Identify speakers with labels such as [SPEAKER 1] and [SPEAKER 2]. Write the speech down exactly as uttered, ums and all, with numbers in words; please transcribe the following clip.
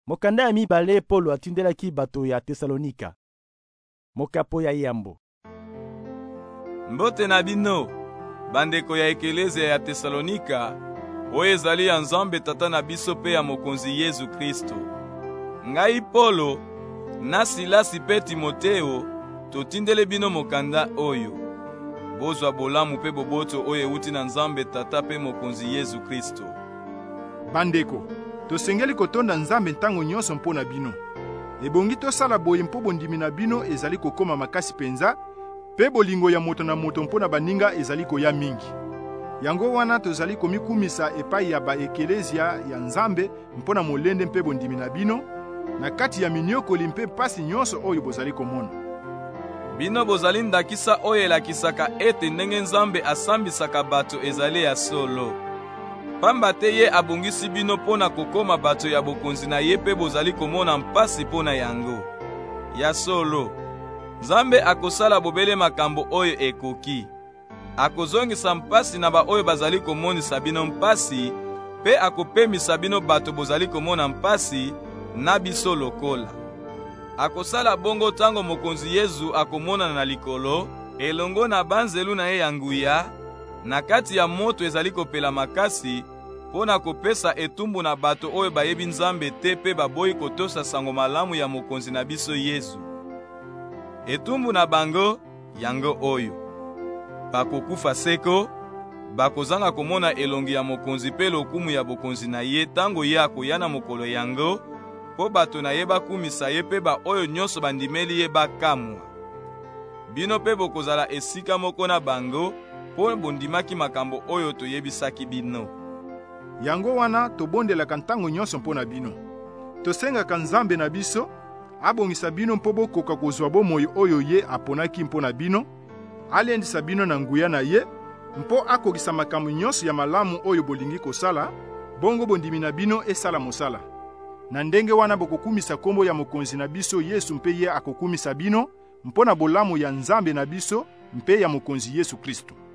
[SPEAKER 1] Mokanda ya mibale Polo atindelaki bato ya Tesalonika. Mokapo ya yambo.
[SPEAKER 2] Mbote na bino, bandeko ya ekelezia ya Tesalonika, oyo ezali ya Nzambe tata na biso pe ya mokonzi Yesu Kristo. Ngai Polo, na Silasi pe Timoteo, totindele bino mokanda oyo. Bozwa bolamu pe boboto oyo euti na Nzambe tata pe mokonzi Yesu Kristo.
[SPEAKER 3] Bandeko, tosengeli kotonda Nzambe ntango nyonso mpona bino. Ebongi tosala boye mpo bondimi na bino ezali kokoma makasi penza, pe bolingo ya moto na moto mpona baninga ezali koya mingi. Yango wana tozali komikumisa epai ya ba ekelezia ya Nzambe mpona molende mpe bondimi na bino, na kati ya miniokoli mpe pasi nyonso oyo bozali komona.
[SPEAKER 2] Bino bozali ndakisa oyo elakisaka ete ndenge Nzambe asambisaka bato ezali ya solo. Pamba te ye abongisi bino pona kokoma bato ya bokonzi na ye pe bozali komona mpasi pona yango. Ya solo, Nzambe akosala bobele makambo oyo ekoki. Akozongisa mpasi na ba oyo bazali komonisa bino mpasi, pe akopemisa bino bato bozali komona mpasi na biso lokola. Akosala bongo tango mokonzi Yesu akomona na likolo, elongo na banzelu na ye ya nguya, na kati ya moto ezali kopela makasi, pona kopesa etumbu na bato oyo bayebi Nzambe te pe baboyi kotosa sango malamu ya mokonzi na biso Yesu. Etumbu na bango yango oyo. Bakokufa seko, bakozanga komona elongi ya mokonzi pe lokumu ya bokonzi na ye tango ye akoya na mokolo yango, po bato na ye bakumisa ye pe ba oyo nyonso bandimeli ye bakamwa. Bino pe bokozala esika moko na bango, po bondimaki makambo oyo toyebisaki bino.
[SPEAKER 3] Yango wana tobondelaka ntango nyonso mpona bino. Tosengaka Nzambe na biso, abongisa bino mpo bokoka kozwa bomoi oyo ye aponaki mpona bino, alendisa bino na nguya na ye, mpo akokisa makambo nyonso ya malamu oyo bolingi kosala, bongo bondimi na bino esala mosala. Na ndenge wana bokokumisa kombo ya mokonzi na biso Yesu mpe ye akokumisa bino, mpona bolamu ya Nzambe na biso mpe ya mokonzi Yesu Kristo.